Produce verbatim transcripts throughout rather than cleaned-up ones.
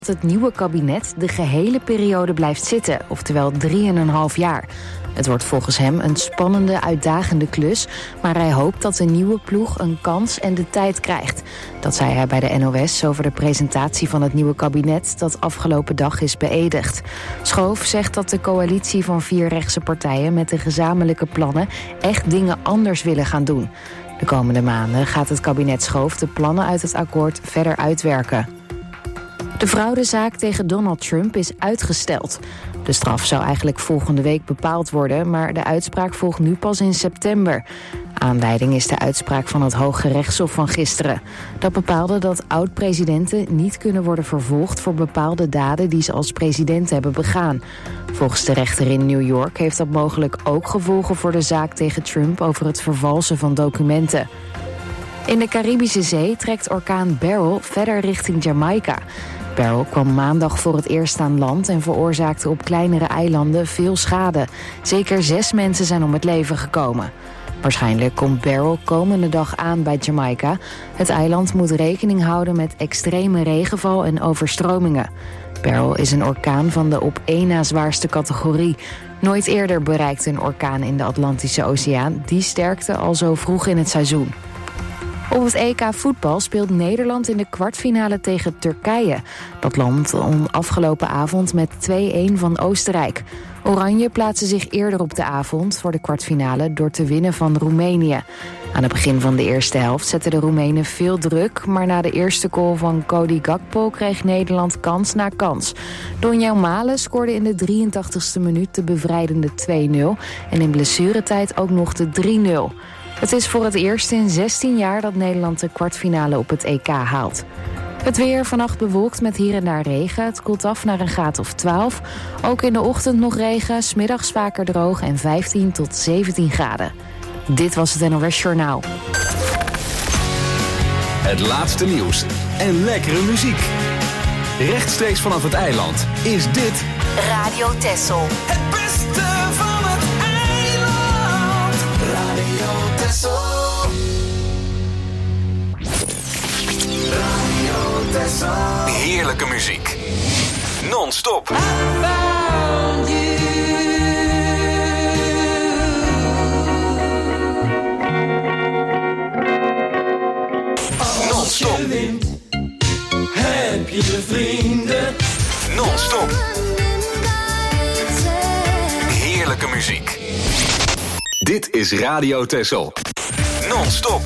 dat het nieuwe kabinet de gehele periode blijft zitten, oftewel drieënhalf jaar. Het wordt volgens hem een spannende, uitdagende klus, maar hij hoopt dat de nieuwe ploeg een kans en de tijd krijgt. Dat zei hij bij de N O S over de presentatie van het nieuwe kabinet dat afgelopen dag is beëdigd. Schoof zegt dat de coalitie van vier rechtse partijen met de gezamenlijke plannen echt dingen anders willen gaan doen. De komende maanden gaat het kabinet Schoof de plannen uit het akkoord verder uitwerken. De fraudezaak tegen Donald Trump is uitgesteld. De straf zou eigenlijk volgende week bepaald worden, maar de uitspraak volgt nu pas in september. Aanleiding is de uitspraak van het Hoge Rechtshof van gisteren. Dat bepaalde dat oud-presidenten niet kunnen worden vervolgd voor bepaalde daden die ze als president hebben begaan. Volgens de rechter in New York heeft dat mogelijk ook gevolgen voor de zaak tegen Trump over het vervalsen van documenten. In de Caribische Zee trekt orkaan Beryl verder richting Jamaica. Beryl kwam maandag voor het eerst aan land en veroorzaakte op kleinere eilanden veel schade. Zeker zes mensen zijn om het leven gekomen. Waarschijnlijk komt Beryl komende dag aan bij Jamaica. Het eiland moet rekening houden met extreme regenval en overstromingen. Beryl is een orkaan van de op één na zwaarste categorie. Nooit eerder bereikte een orkaan in de Atlantische Oceaan die sterkte al zo vroeg in het seizoen. Op het E K voetbal speelt Nederland in de kwartfinale tegen Turkije. Dat land won afgelopen avond met twee-een van Oostenrijk. Oranje plaatste zich eerder op de avond voor de kwartfinale door te winnen van Roemenië. Aan het begin van de eerste helft zetten de Roemenen veel druk, maar na de eerste goal van Cody Gakpo kreeg Nederland kans na kans. Donjel Malen scoorde in de drieëntachtigste minuut de bevrijdende twee-nul en in blessuretijd ook nog de drie-nul. Het is voor het eerst in zestien jaar dat Nederland de kwartfinale op het E K haalt. Het weer vannacht bewolkt met hier en daar regen. Het koelt af naar een graad of twaalf. Ook in de ochtend nog regen, 's middags vaker droog en vijftien tot zeventien graden. Dit was het N O S Journaal. Het laatste nieuws en lekkere muziek. Rechtstreeks vanaf het eiland is dit Radio Texel. Het beste van het eiland. Radio Texel. Radio Texel. heerlijke muziek. Non-stop. Non-stop. Heb je vrienden? Non-stop. Heerlijke muziek. Dit is Radio Texel. Non-stop.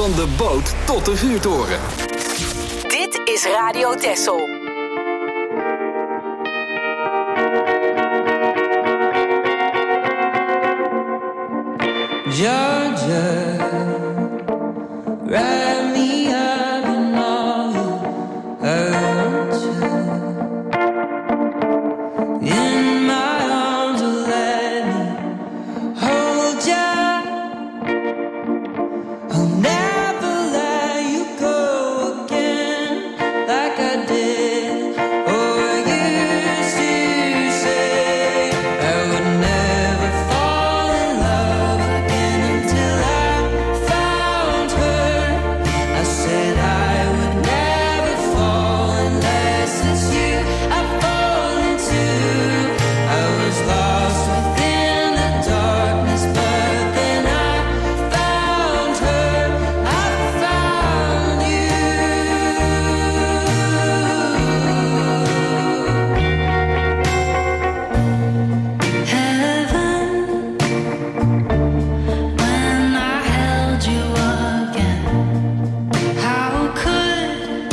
Van de boot tot de vuurtoren. Dit is Radio Texel. Georgia, wrap me up in all you hurt you. In my arms, let me hold you. I'll never let you go again like I did or used to say. I would never fall in love again until I found her. I said I would never fall unless it's you I fall into. I was lost within the darkness, but then I found her. I found you. Heaven, when I held you again, how could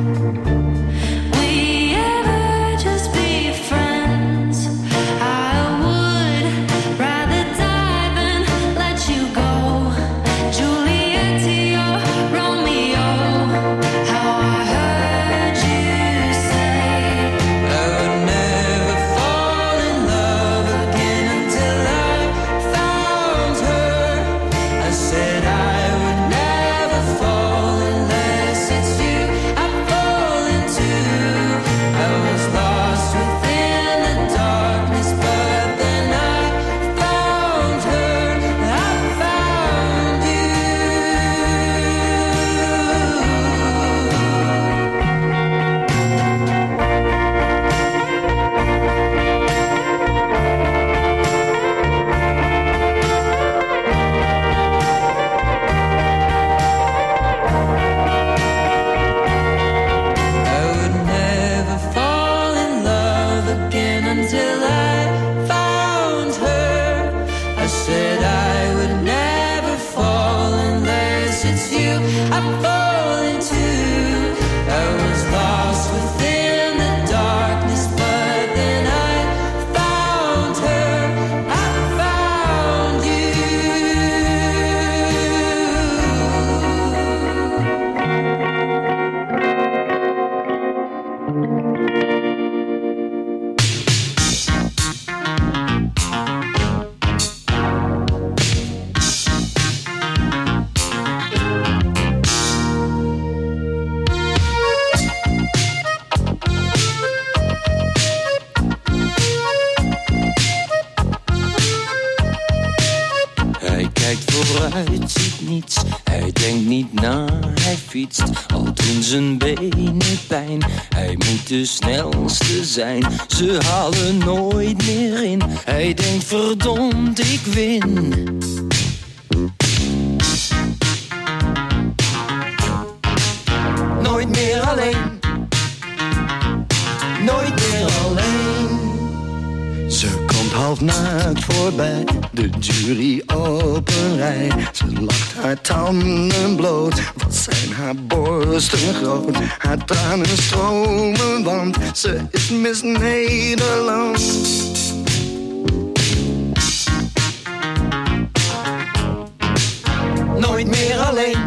we ever just be friends? I would rather die than let you go. Juliet to your Romeo, how I heard you say I would never fall in love again until I found her. I said I would never fall unless it's you I fall into. I was lost within the darkness, but then I found her. I found you. I would never fall in love again until I found her. I said I would never fall unless it's you I fall into. I was lost within the darkness, but then I found her. I found you. Hij kijkt vooruit, ziet niets. Hij denkt niet na, hij fietst. Al doen zijn benen pijn. Hij moet de snelste zijn. Ze halen nooit meer in. Hij denkt verdomd, ik win. Nooit meer alleen. Nooit meer alleen. Ze komt half naakt voorbij, de jury op een rij. Ze lacht haar tanden bloot, wat zijn haar borsten groot. Haar tranen stromen, want ze is Miss Nederland. Nooit meer alleen.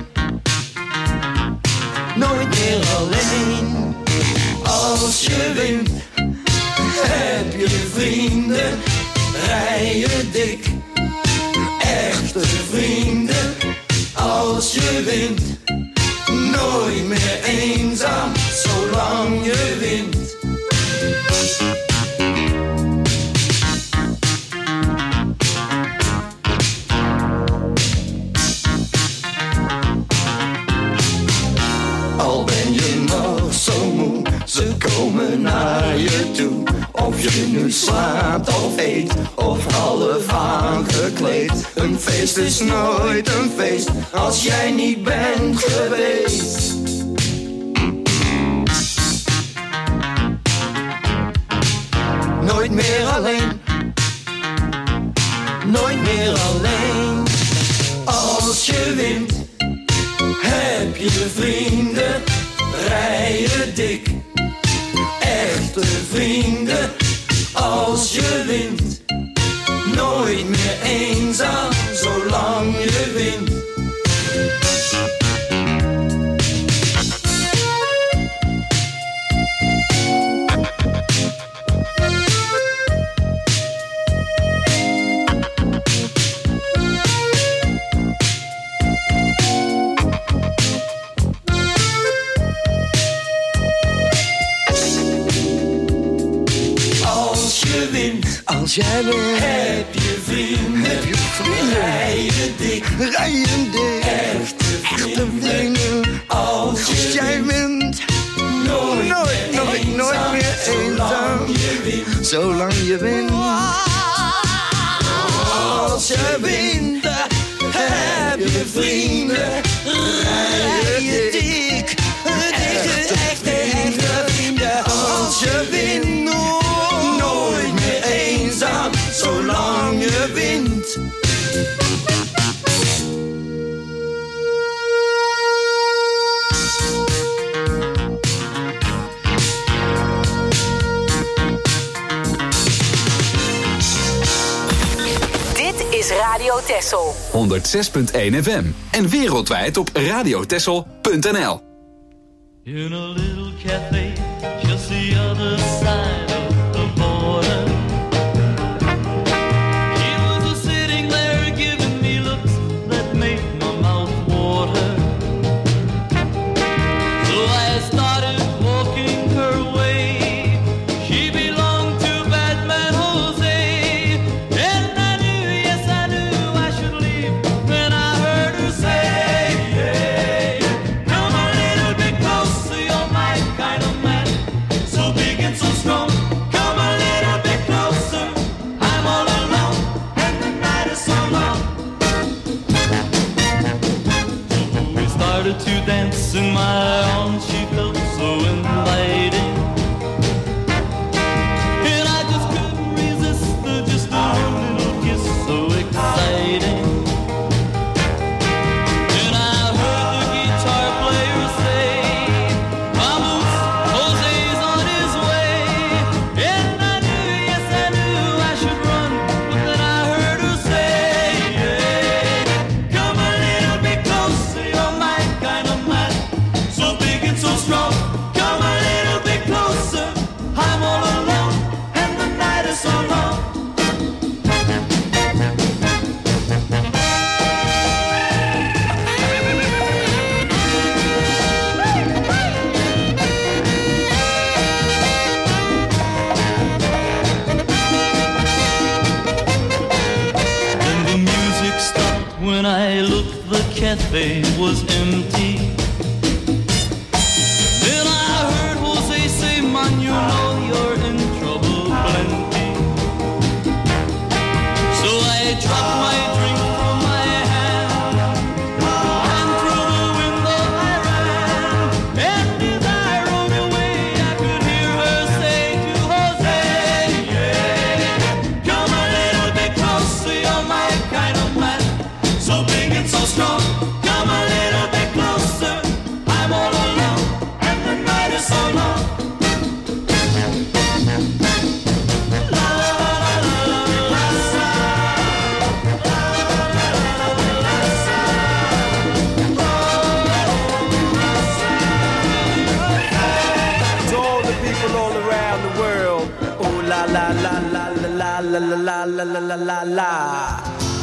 Nooit meer alleen. Als je wint, heb je vrienden, rij je dik. Echte vrienden, als je wint. Nooit meer eenzaam, zolang je wint. Al ben je nog zo moe, ze komen naar je toe. Of je nu slaapt of eet, of half aangekleed. Een feest is nooit een feest, als jij niet bent geweest. Nooit meer alleen. Nooit meer alleen. Als je wint, je vrienden, rijden dik. Echte vrienden, als je wint. Nooit meer eenzaam, zolang je wint. Als jij wint, heb je vrienden, heb je vrienden, rijden dik, rijden dik, echte vrienden, echte vrienden. Als, als je jij wint, nooit, nooit, meer nooit, eenzaam, nooit meer eenzaam, zolang je wint. Zolang je wint. Als je wint, heb je vrienden, rijden dik, echte, echte, echte vrienden. Als je wint, nooit meer eenzaam, zolang je wint. Dit is Radio Texel. honderdzes punt één F M en wereldwijd op radiotexel punt n l. In a little cafe, just the other side of the border. He was just sitting there giving me looks that made my mouth water. So I started walking her way. She belonged to Batman Jose. And I knew, yes I knew I should leave. Then I heard her say, hey, come a little bit closer, you're my kind of man. So big and so strong, come a little bit closer. I'm all alone, and the night is so long. So we started to dance in my arms, she felt so inviting. And I just couldn't resist the just a little kiss, so exciting. And I heard the guitar player say, vamos, Jose's on his way. And I knew, yes I knew I should run, but then I heard her say, hey, come a little bit closer, you're my kind of man. So big and so strong, come a little bit closer. I'm all alone, and the night is so long. And the music stopped when I looked, the cafe was empty. Then I heard Jose say, man, you know you're in trouble plenty. So I dropped my drink from my hand, and through the window I ran. And as I rode away, I could hear her say to Jose, yeah, come a little bit closer, you're my kind of man. So big and so strong, come a little bit closer. I'm all alone, and the night is so long. La la la la la la la. To all the people all around the world, oh la la la la la la la la la la la la la.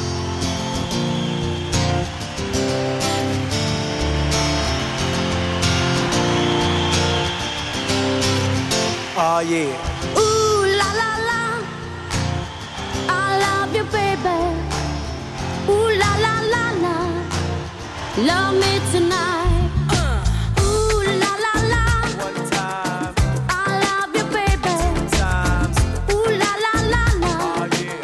Oh yeah. Ooh la la la, I love you, baby. Ooh la la la la, love me tonight. Ooh la la la, One time, I love you, baby. times, Ooh la la la la, oh yeah.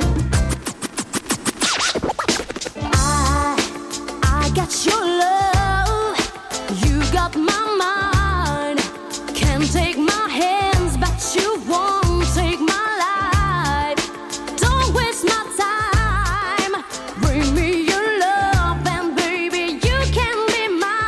I I got your love, you got my mind. Can't take my hands, but you won't take my life. Don't waste my time. Bring me your love, and baby, you can be mine.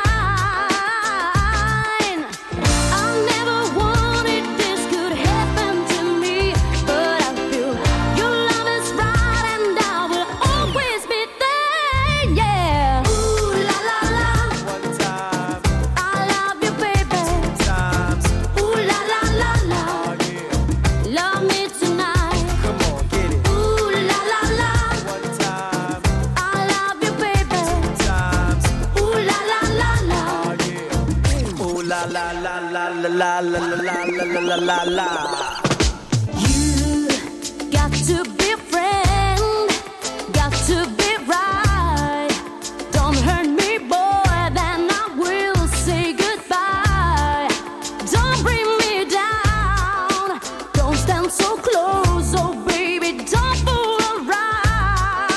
la la la la la la la la. You got to be a friend, got to be right. Don't hurt me, boy, then I will say goodbye. Don't bring me down, don't stand so close, oh baby, don't fool around.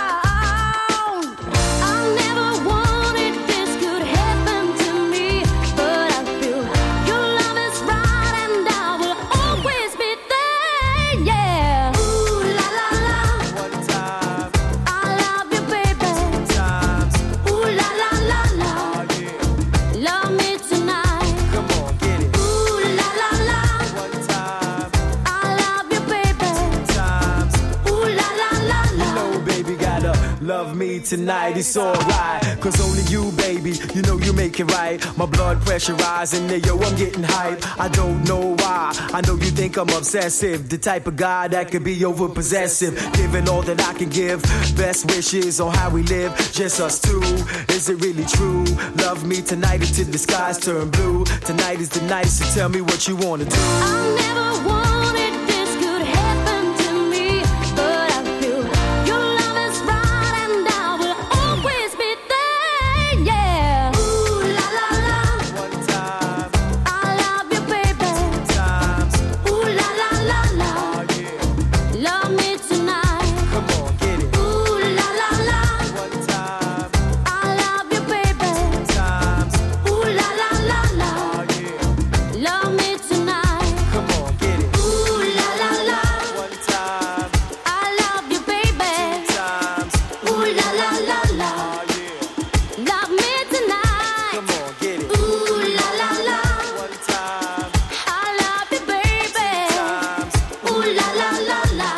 I never wanted this could happen to me, but I feel your love is right and I will always be there, yeah. Ooh la la la, One time, I love you, baby. times, Ooh la la la la, oh yeah. love me tonight. Come on, get it. Ooh la la la, One time, I love you, baby. times. Ooh la la la la. No, baby, gotta love me tonight, it's alright. Cause only you, baby, you know you make it right. My blood pressure rising, there, yo, I'm getting hype. I don't know why, I know you think I'm obsessive. The type of guy that could be over possessive. Giving all that I can give, best wishes on how we live, just us two. Is it really true? Love me tonight until the skies turn blue. Tonight is the night, so tell me what you wanna do. I never wanted this could happen to me, but I feel your love is right and I will always be there, yeah. Ooh la la la, One time, I love you, baby. times, Ooh la la la la, oh yeah. love me tonight. Come on, get it. Ooh la la la, One time, I love you, baby. times, Ooh la la la la, oh yeah. love me tonight. Come on, get it. Ooh la la la, One time, I love you, baby. times, Ooh la la la la, oh yeah. love me tonight. Come on, get it. Ooh la la la, One time, I love you, baby. times, Ooh la la la la.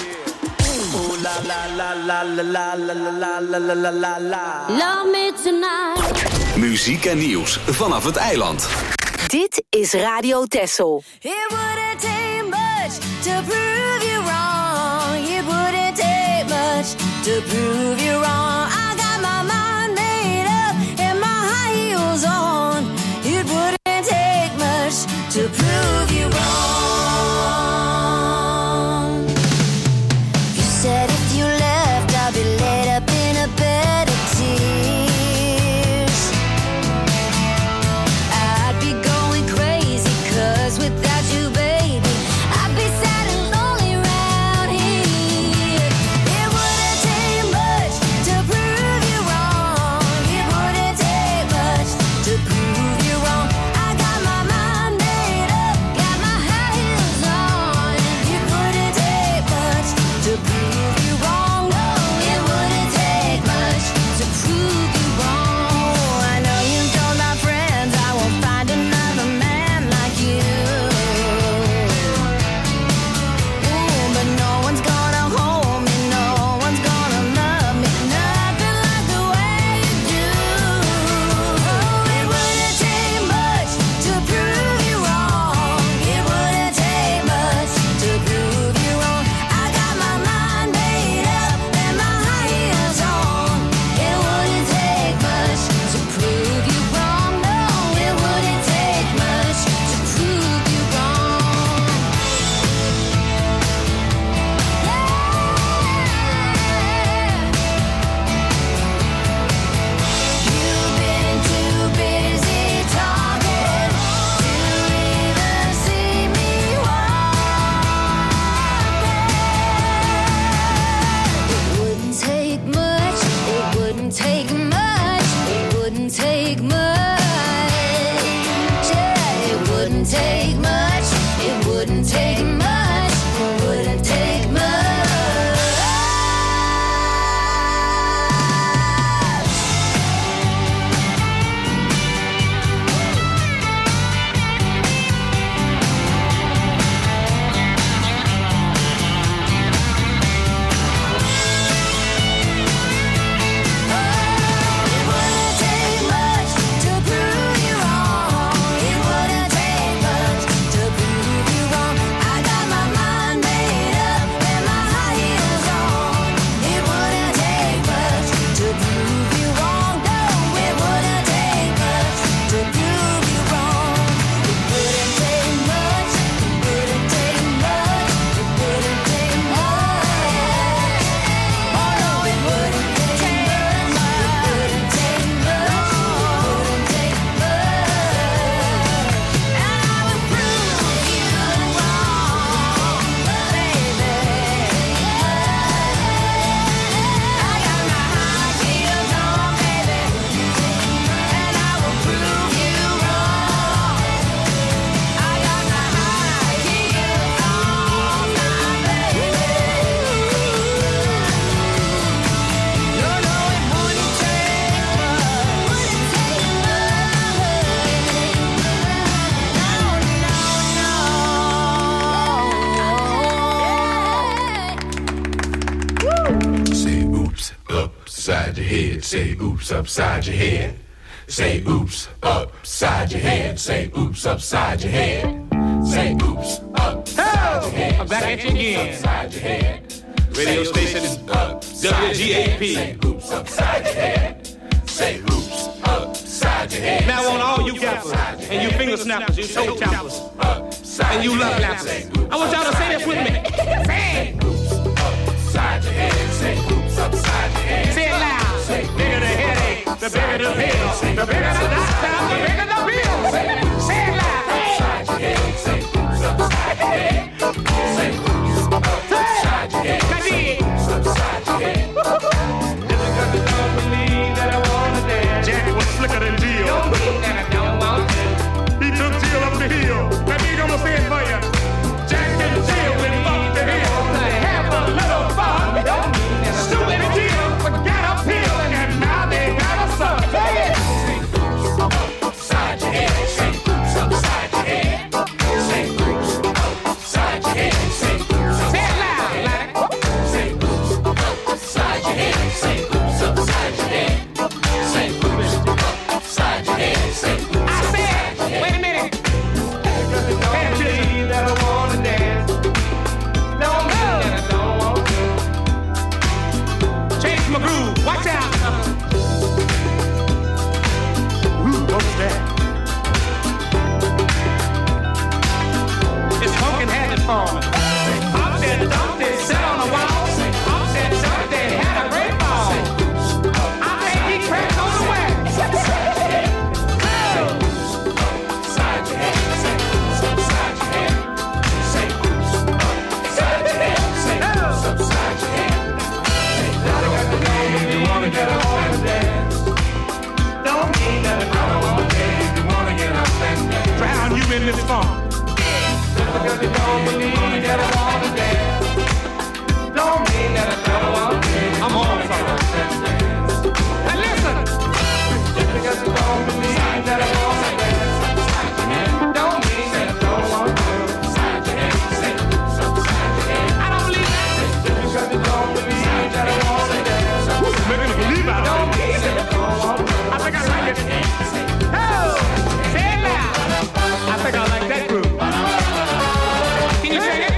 ooh la la la la la la la la la la la la la. Love me tonight. Muziek en nieuws vanaf het eiland. Dit is Radio Texel. It wouldn't take much to prove you wrong. It wouldn't take much to prove you wrong. I got my mind made up and my high heels on. It wouldn't take much to prove you wrong. You said if you left, I'd be laid up in a bed of tears. I'd be going crazy, cause without you, baby, I'd be sad and lonely round here. It wouldn't take much to upside your head. Say oops upside your head. Say oops upside your head. Say oops upside your head. Say oops upside your head. I'm back at you again. Upside your head. Radio station is W G A P. Say oops upside your head. Say oops upside your head. Now on all you gappers and you finger snappers, you toe tappers, and you love lappers, I want y'all to say this with me. Say oops upside your head. Say oops upside your head. Say it loud. The bigger the headache, the bigger the pill, the bigger the doctor, the bigger the bill. Say it loud. Upside your head. Say oops upside your head. Say oops upside your head. Say oops upside your head. Just because you don't believe that I wanna dance. Jack was slicker than Jill. Don't mean that I don't want to. He took Jill up the hill. Let me gonna say it for you. Jack and Jill went up the hill to have a little fun. Stupid Jill forgot a pill and now they got a son. Say it. Say oops upside your head. Say oops upside your head. Say oops upside your head. Say oops Say it loud, like. Say oops upside your head. Say oops upside your head. Say oops upside your head. Say oops I said, wait a minute. Hey, believe that I wanna dance. Don't mean that I don't want to. Change my groove. Watch out. Ooh, what's that? It's pumpkin habit forming. Up there, dumped it, sit on the wall. Up there, dumped it, had a great ball. I think he cracked on the wax. upside your head. Say oops upside your head. Say oops upside your head. Say oops upside your head. If you wanna get up and dance, don't mean that I don't want to. If you wanna get up and dance, Drown you in this funk. Just because you don't believe that I wanna dance, don't mean that I don't want to. I'm on something. Now listen. Just because you don't believe that I wanna dance, don't mean that I don't want to. upside your head. Say oops upside your head. I don't believe that. Just because you don't believe that I wanna dance, Making me believe I don't mean that I don't want to. I think I like it. Oh, say it loud. I think I like that groove. Can you sing it?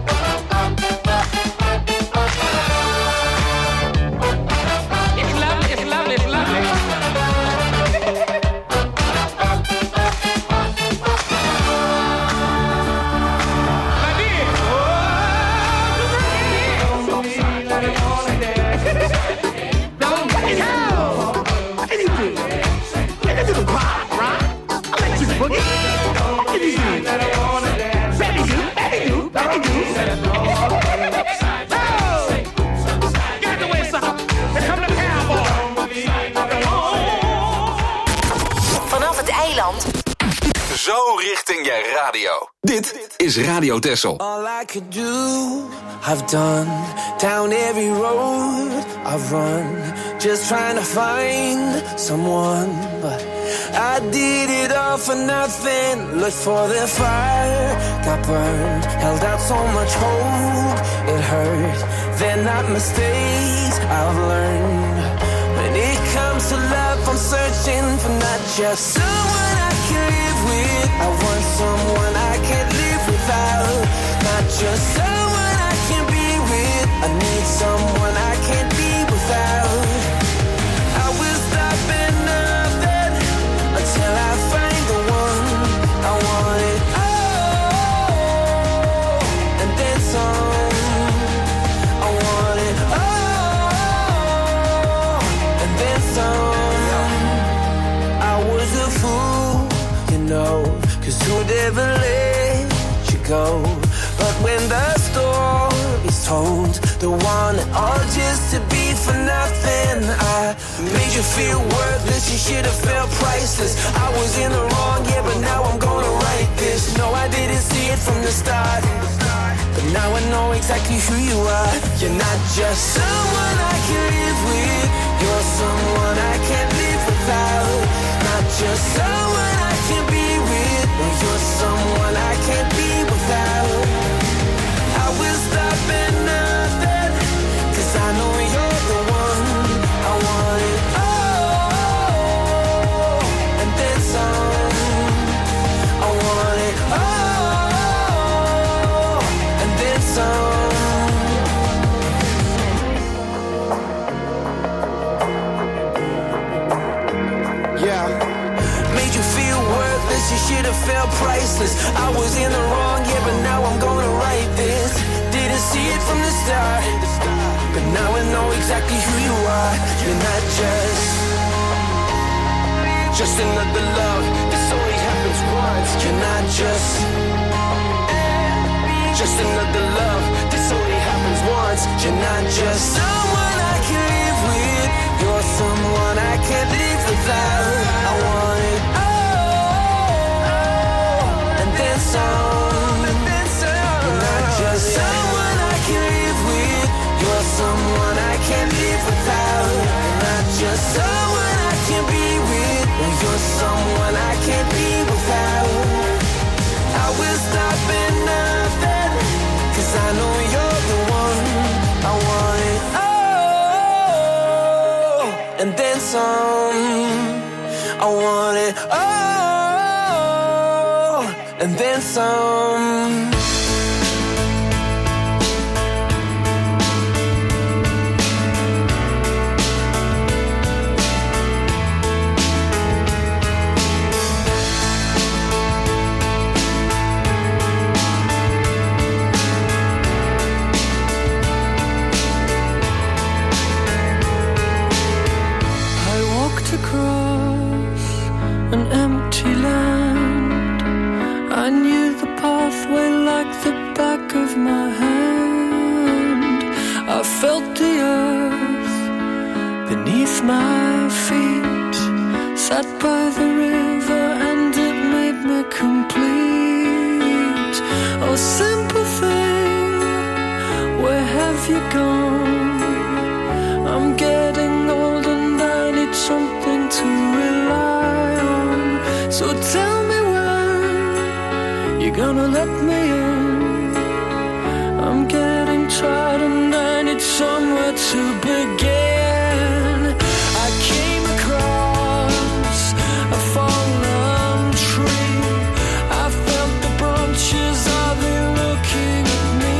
It's lovely, it's lovely, it's lovely. My dear, oh, don't believe that I wanna dance. Don't believe it. What can you do? You can do the pop, right? I let you boogie. What can you do? Baby do, baby do, baby do. Oh! Get out the way, sucker. Here come the cowboy. Vanaf het eiland. Zo richting je radio. Dit is Radio Texel. All I could do, I've done. Down every road I've run, just trying to find someone. But I did it all for nothing. Looked for the fire, got burned. Held out so much hope, it hurt. They're not mistakes I've learned. When it comes to love, I'm searching for not just someone I can live with. I want someone I can't live without. Not just someone I can be with. I need someone I can't be without. I will stop at nothing until I find the one. I want it all and then some. I want it all and then some. I was a fool, you know, 'cause who'd ever let you go? But when the story's told, the one all just to be for nothing. I made you feel worthless, you should have felt priceless. I was in the wrong, yeah, but now I'm gonna write this. No, I didn't see it from the start, but now I know exactly who you are. You're not just someone I can live with. You're someone I can't live without. Not just someone I can be with. No, you're someone I can't be without. I will stop at nothing, 'cause I know you're the one. I felt priceless. I was in the wrong, yeah, but now I'm gonna write this. Didn't see it from the start, but now I know exactly who you are. You're not just Just another love, this only happens once. You're not just Just another love, this only happens once. You're not just someone I can live with. You're someone I can't live without. I want it all, and then some. You're not just someone I can live with. You're someone I can't live without. You're not just someone I can be with. You're someone I can't be without. I will stop at nothing, 'cause I know you're the one. I want it all, and then some. I want it all, and then some. Across an empty land, I knew the pathway like the back of my hand. I felt the earth beneath my feet, sat by the river and it made me complete. Oh, simple thing, where have you gone? I'm getting old and I need something to rely on. So tell me when you're gonna let me in. I'm getting tired and I need somewhere to begin. I came across a fallen tree. I felt the branches, are they looking at me?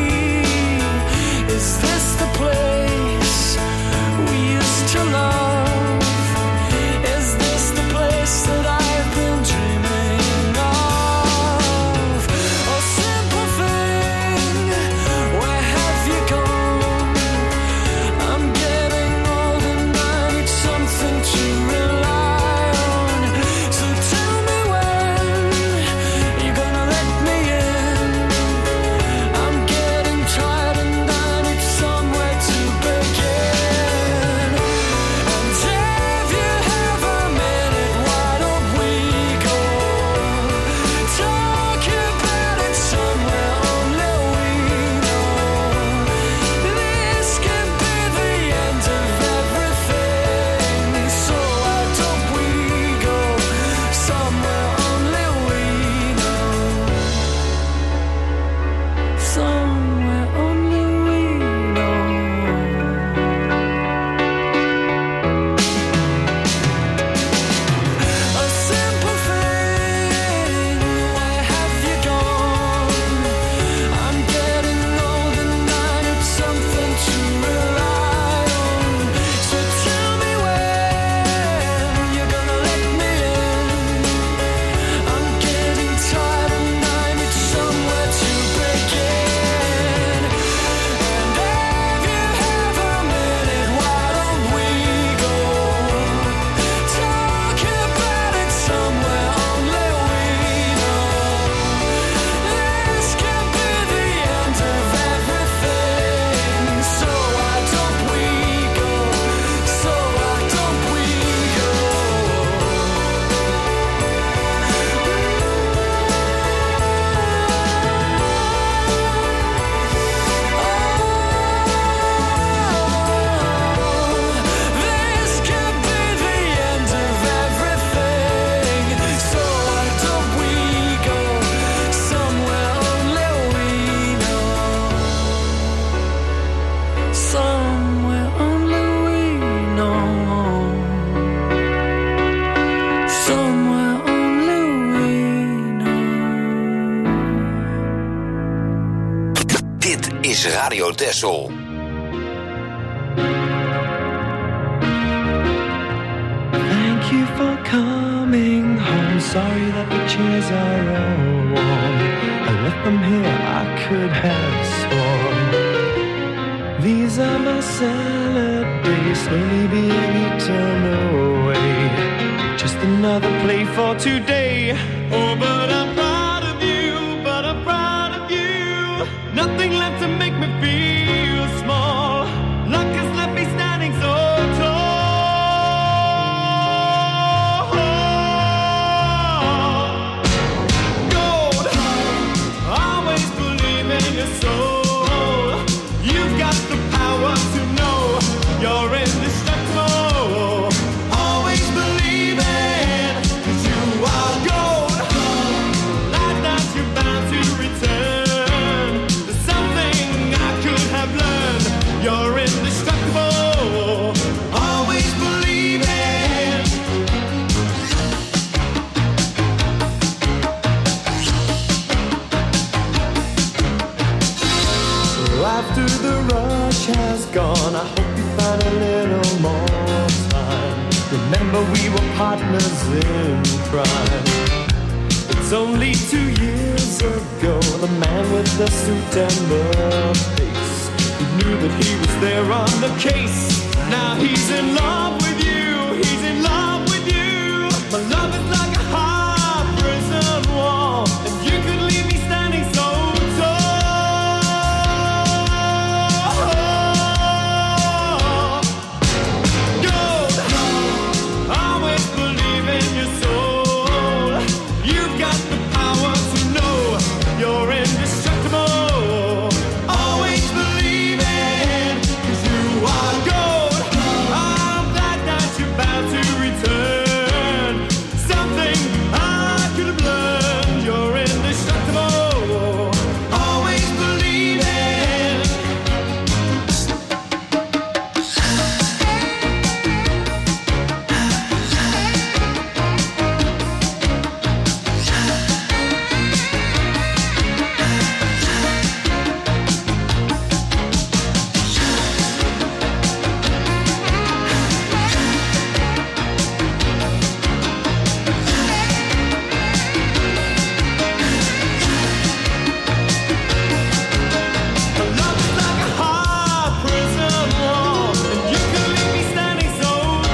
Is this the place we used to love? Is this the place that I've been dreaming of? Oh, simple thing, where have you gone? I'm getting old and I need something to rely on. So tell me when you're gonna let me in. I'm getting tired and I need somewhere to begin. And if you have a minute, why don't we go talk about it somewhere only we know? This could be the end of everything, so why don't we go somewhere only we know? Somewhere only we know. A simple thing, where have you gone? I'm getting old and I need something to rely on. So tell me when you're gonna let me in. I'm getting tired and I need somewhere to begin. And if you have a minute, why don't we go talk about it somewhere only we know? This could be the end of everything, so why don't we go? So why don't we go? This could be the end of everything, so why don't we go somewhere only we know? Somewhere only we know. Somewhere only we know. Dit is Radio Texel. Thank you for coming home sorry that the chairs are all warm. I left them here, I could have sworn. These are my salad days, slowly being eaten away. Just another play for today. Oh, but I'm proud of you, but I'm proud of you. Nothing left to make me feel small. Luck has left me standing so tall. Gold, always believe in your soul. You've got the power to know you're indestructible. Always believe it, 'cause you are gold. Like that you're bound to return. There's something I could have learned. You're indestructible. Always believe it. After the rush has gone, I hope you find a little more time. Remember we were partners in crime. It's only two years ago, the man with the suit and the face, he knew that he was there on the case. Now he's in love with you, he's in love with you. My love is like a hard prison wall, and you could leave me standing so tall. Gold, always believe in your soul. You've got the power to know you're indestructible. Always believe it, 'cause you are gold. I'm glad that you're bound to return. Something I could have learned. You're indestructible. Always believe it. Love is like a hard prison wall, and you can leave me standing so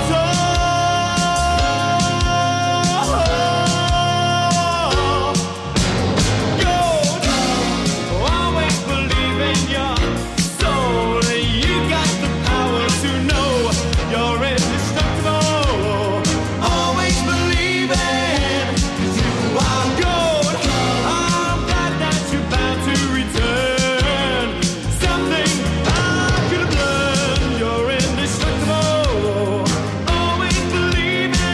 tall. Gold, always believe in your soul. You got the power to know you're indestructible. Always believe it, 'cause you are gold. I'm glad that you're bound to return. Something I could have learned. You're indestructible. Always believe it.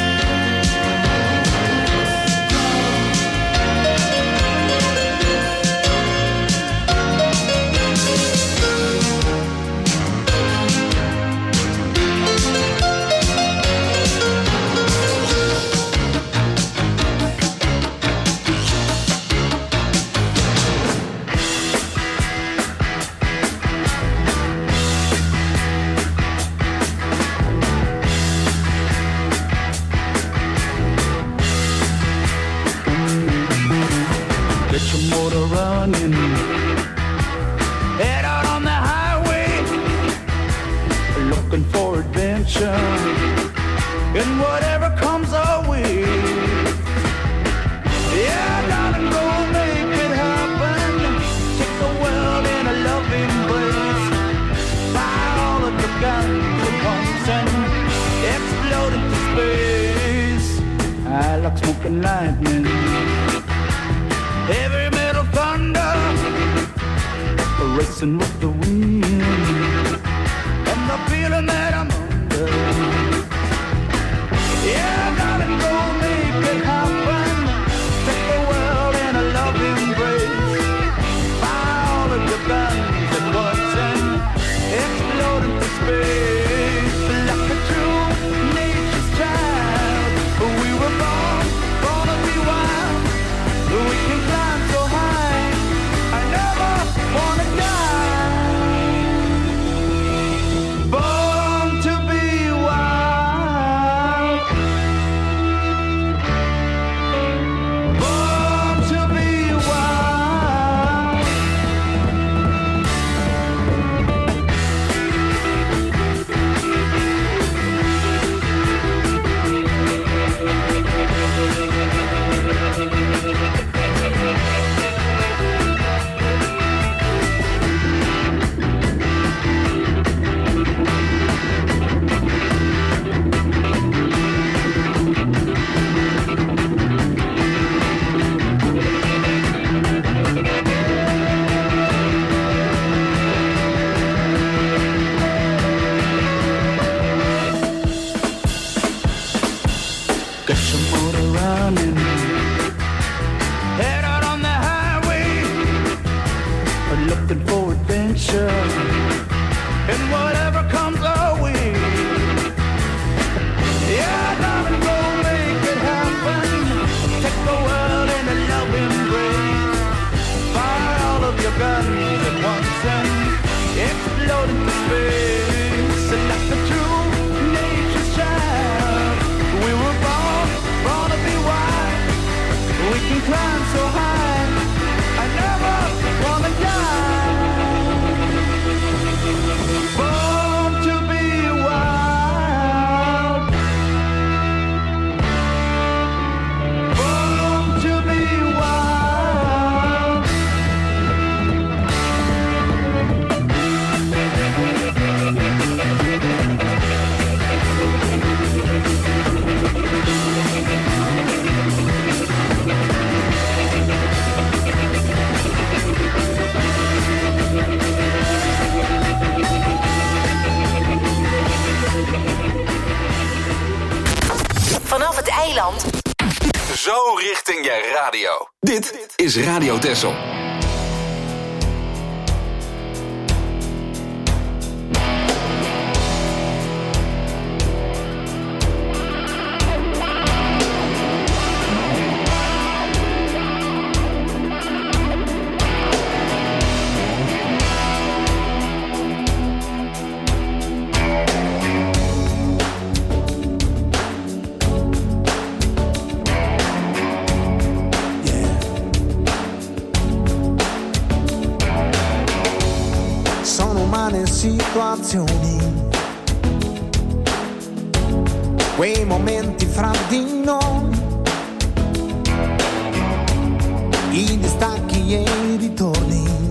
Get your motor running. Head out on the highway, looking for adventure, and whatever comes our way. Yeah, darling, go make it happen. Take the world in a loving embrace. Fire all of the guns at once and explode into space. I like smoking lightning, heavy metal thunder, racing with the wind, and the feeling that I'm under. Yeah, darling, go make it happen. Take the world in a loving embrace. Fire all of your guns at once and explode into space. Like a true nature's child, we were born, born to be wild. We can climb so high, I never wanna die. some motor running. Head out on the highway, looking for adventure, and whatever comes our way. Yeah, darling, go make it happen. Take the world in a loving embrace. Fire all of your guns at once and explode into space. And like the true nature's child, we were born, born to be wild. We can climb so high, I never wanna die. Born to be wild. Born to be wild. Vanaf het eiland. Zo richting je radio. Dit is Radio Texel. Situazioni, quei momenti fra di noi, i distacchi e i ritorni,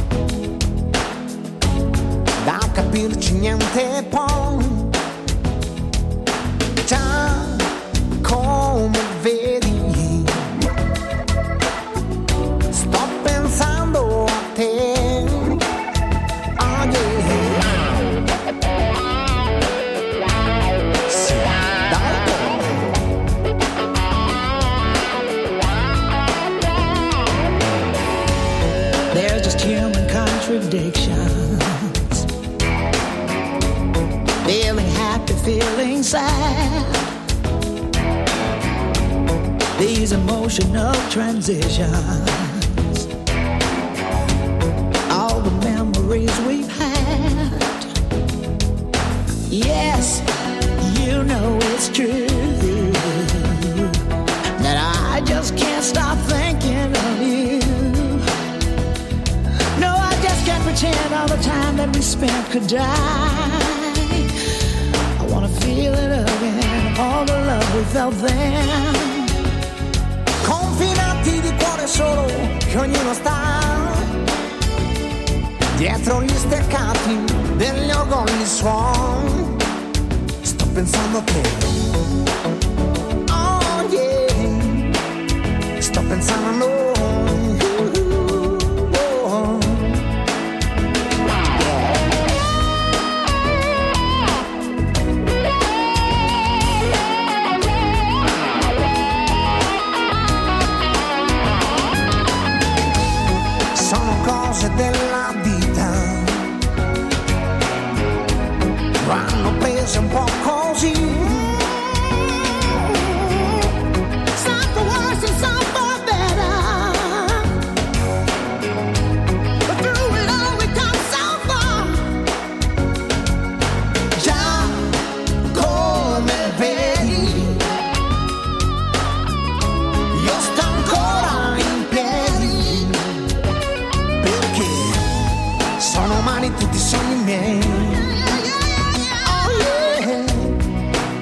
da capirci niente poi, già come vedi, sto pensando a te. Contradictions, feeling happy, feeling sad, these emotional transitions, all the memories we've had. Yes, you know it's true that I just can't stop thinking of you. Can't pretend all the time that we spent could die. I wanna feel it again, all the love we felt then. Confinati di cuore solo, che ognuno sta dietro gli steccati degli orgogli suon. Sto pensando a te. Oh yeah, sto pensando a noi. Della vita vanno prese un po' così, some for worse and some for better, but through it all we come so far. Già come vedi, io sto ancora in piedi, sono umani tutti i sogni miei. Oh yeah,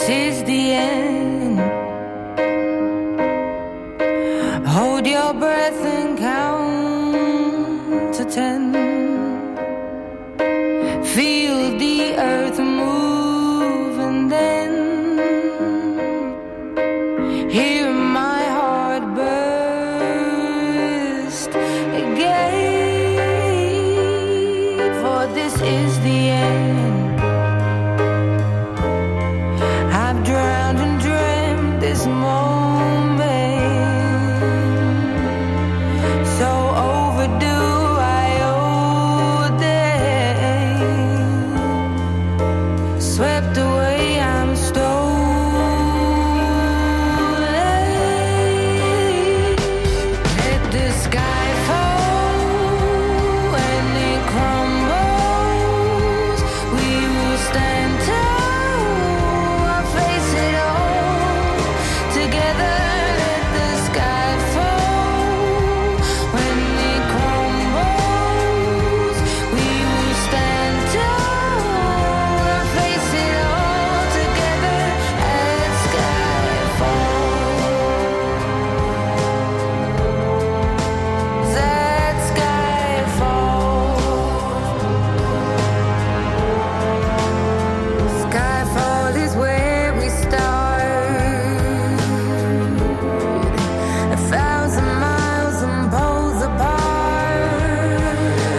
this is the end. Hold your breath and count to ten. Feel the earth move and then hear my heart burst again. For this is the end. I've drowned and dreamt this moment, so overdue I owe them. Swept away, I'm stolen. Let the sky fall when it crumbles. We will stand tall, I'll face it all together. Let the sky fall when it crumbles. We will stand tall, I'll face it all together. Let sky fall. That sky fall. Skyfall is where we start. A thousand miles and poles apart,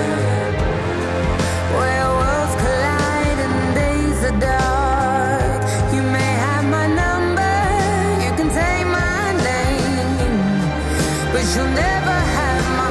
where worlds collide and days are dark. You may have my number, you can take my name, but you'll never have my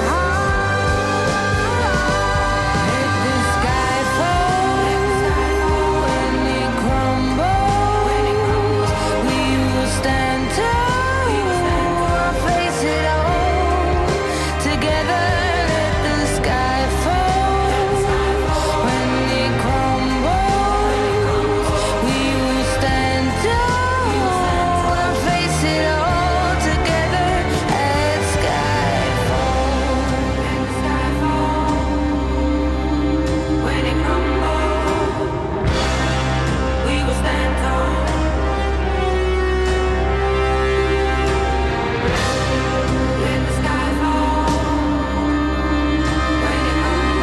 heart. Let the sky fall when it crumbles. We will stand tall, I'll face it all together. Let the sky fall when it crumbles. We will stand tall, I'll face it all together. Let sky fall. When it crumbles, we will stand tall. Let the sky fall. When it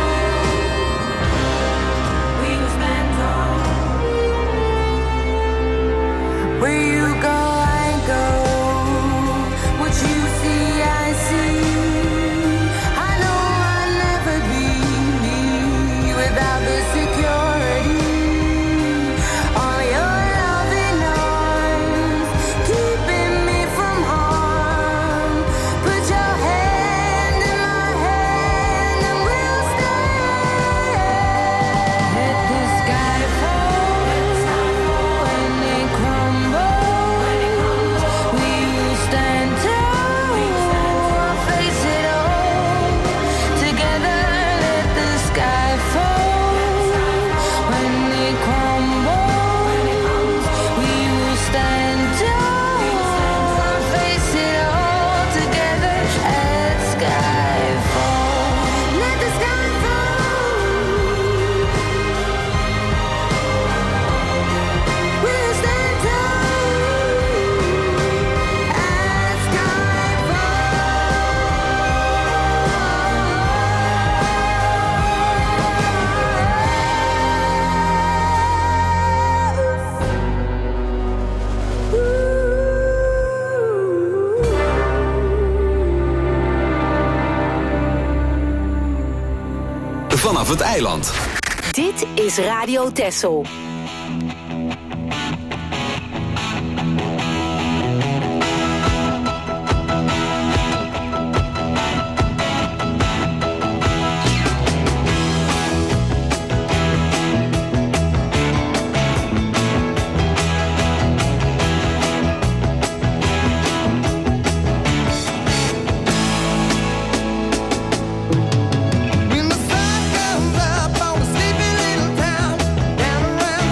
crumbles, we will stand tall. Where you go, I go. What you see, I see. I know I'll never be without the security. All your loving arms keeping me from harm. Put your hand in my hand and we'll stand. Let the sky fall when it crumbles. We will stand tall, I'll face it all together. Let the sky fall when it crumbles. We will stand tall, I'll face it all together. Let sky fall. Let the sky fall. We'll stand tall. Let sky Vanaf het eiland. Dit is Radio Texel. When the sun comes up on a sleepy little town down around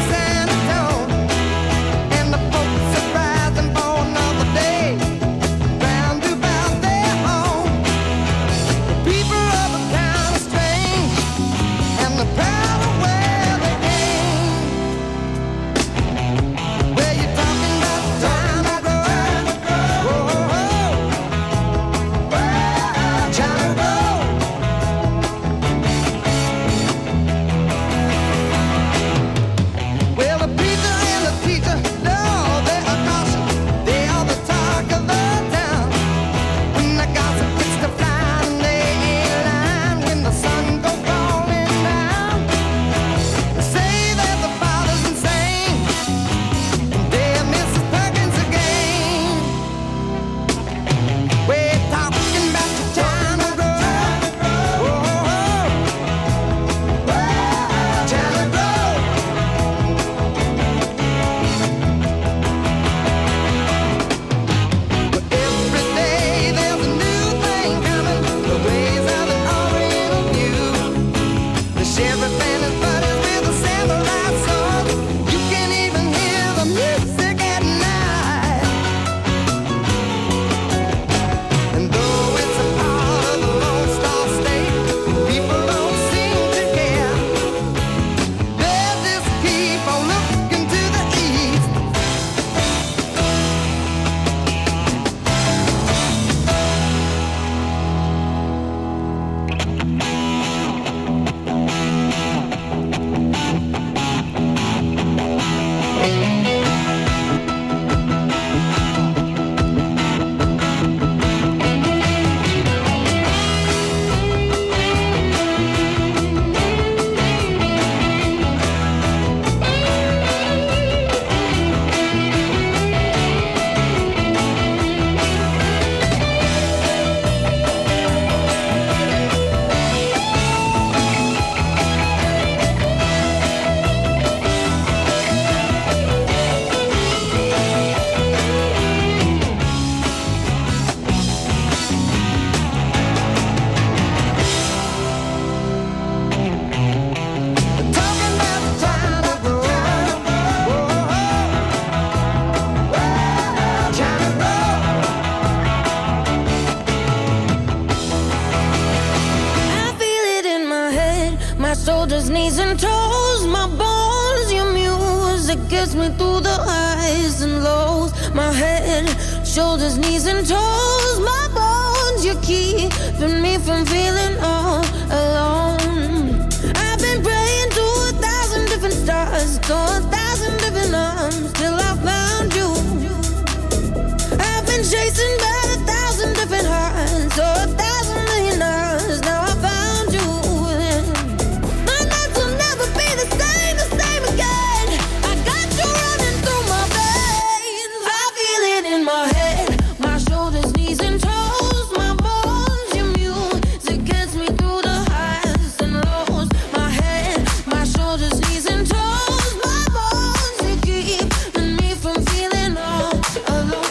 music gets me through the highs and lows. My head, shoulders, knees and toes. My bones, you're keeping me from feeling all alone. I've been praying to a thousand different stars, to a thousand different arms, till I found you. I've been chasing by a thousand different hearts, to a thousand million hours. Now I found you. My nights will never be the same, the same again. I got you running through my veins. I feel it in my head, my shoulders, knees and toes. My bones, your music gets me through the highs and lows. My head, my shoulders, knees and toes. My bones, you keeping me from feeling all alone.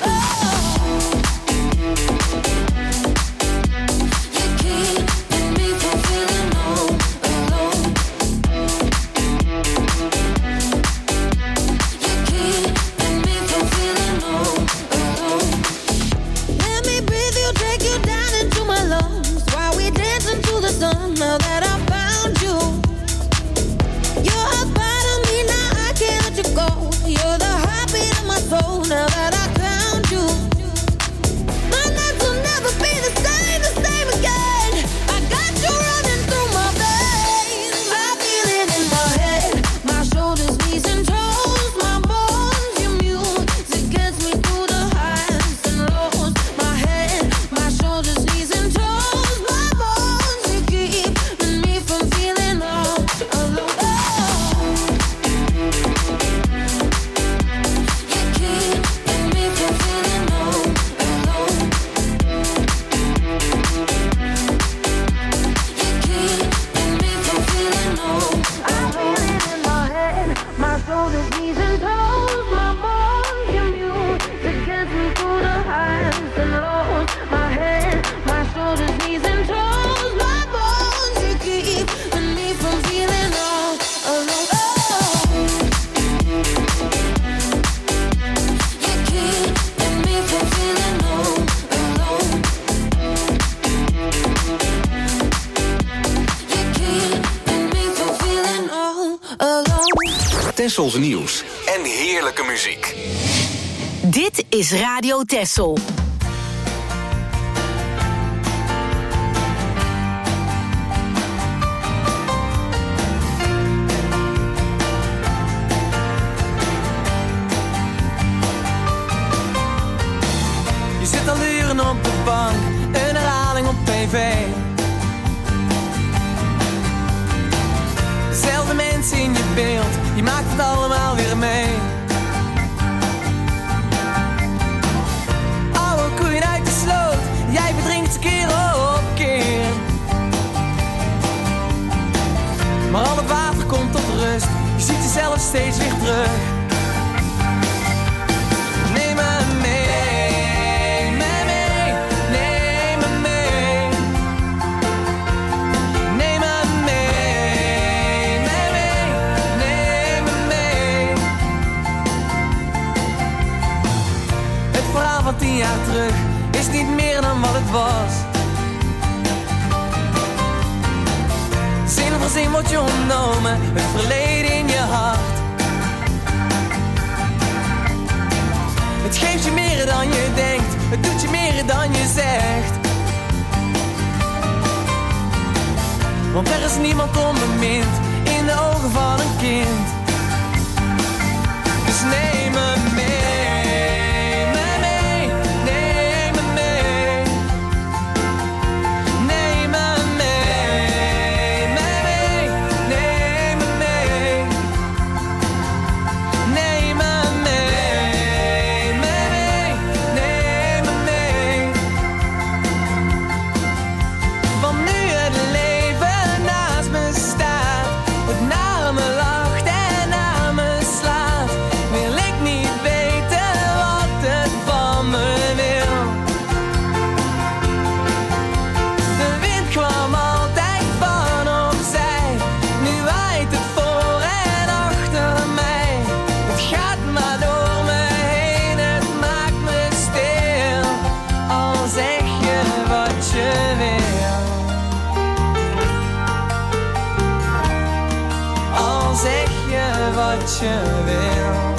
Now that I found you, you're a part of me. Now I can't let you go. You're the heartbeat of my soul. Now that I found you, my nights will never be the same, the same again. I got you running through my veins. I feel it in my head, my shoulders, knees and toes. My bones, your music gets me through the highs and lows. My head, my shoulders, knees and toes. My bones, you keep me from feeling all alone. You keep me from feeling all alone. You keep me from feeling all. I feel it in my head, my shoulders, knees and toes. My bones, your music gets me through the highs and lows. My head, my shoulders, knees and toes. My bones, you keep me from feeling all alone. You keep me from feeling all alone. You keep me from feeling all alone. Tessels nieuws en heerlijke muziek. Dit is Radio Tessel. Je zit al uren op de bank, een herhaling op tv. Dezelfde mensen in je beeld, je maakt het allemaal weer mee. Oude koeien uit de sloot, jij verdrinkt ze keer op keer. Maar al het water komt tot rust, je ziet jezelf steeds weer terug. Neem me mee, me mee, neem me mee. Neem me mee, me mee, neem me mee. Het verhaal van tien jaar terug is niet meer dan wat het was. Zin voor zin wordt je ontnomen, het verleden in je hart. Het geeft je meer dan je denkt, het doet je meer dan je zegt. Want er is niemand onbemind in de ogen van een kind. Dus neem me mee, me mee, neem me mee. Neem me mee, me mee, neem me mee. Neem me mee, me mee, neem me mee. Want nu het leven naast me staat, het naar me lacht wat je wil.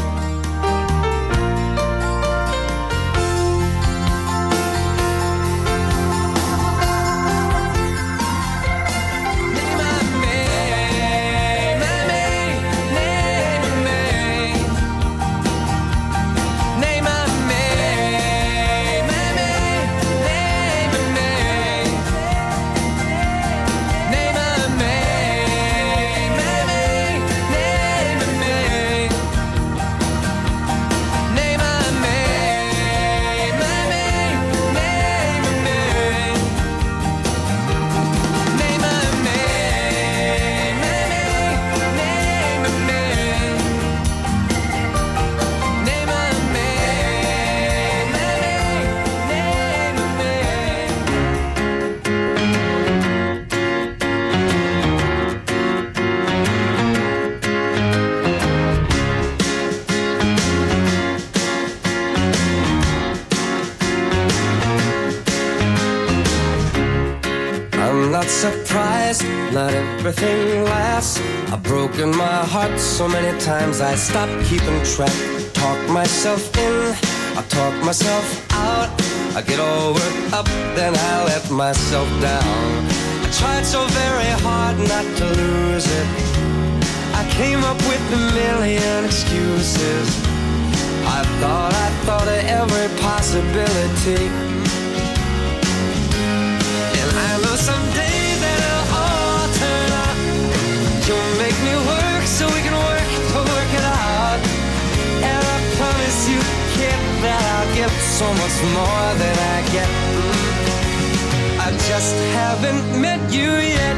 Surprised, not everything lasts. I've broken my heart so many times I stopped keeping track. Talk myself in, I talk myself out. I get all worked up, then I let myself down. I tried so very hard not to lose it. I came up with a million excuses. I thought, I thought of every possibility. And I know someday you'll make me work so we can work to work it out. And I promise you, kid, that I'll give so much more than I get. I just haven't met you yet.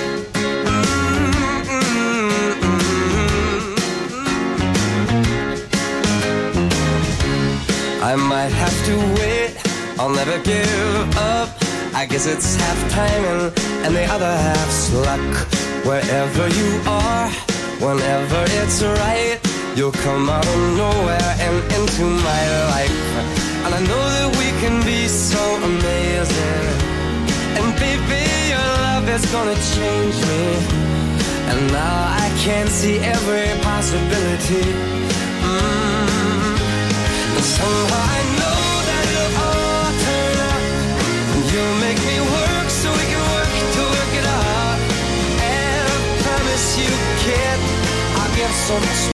I might have to wait, I'll never give up. I guess it's half timing and the other half's luck. Wherever you are, whenever it's right, you'll come out of nowhere and into my life. And I know that we can be so amazing. And baby, your love is gonna change me. And now I can see every possibility. Mm. And somehow I know that it'll all turn out. You'll make me work so we can work to work it out. You kid, I'll give so much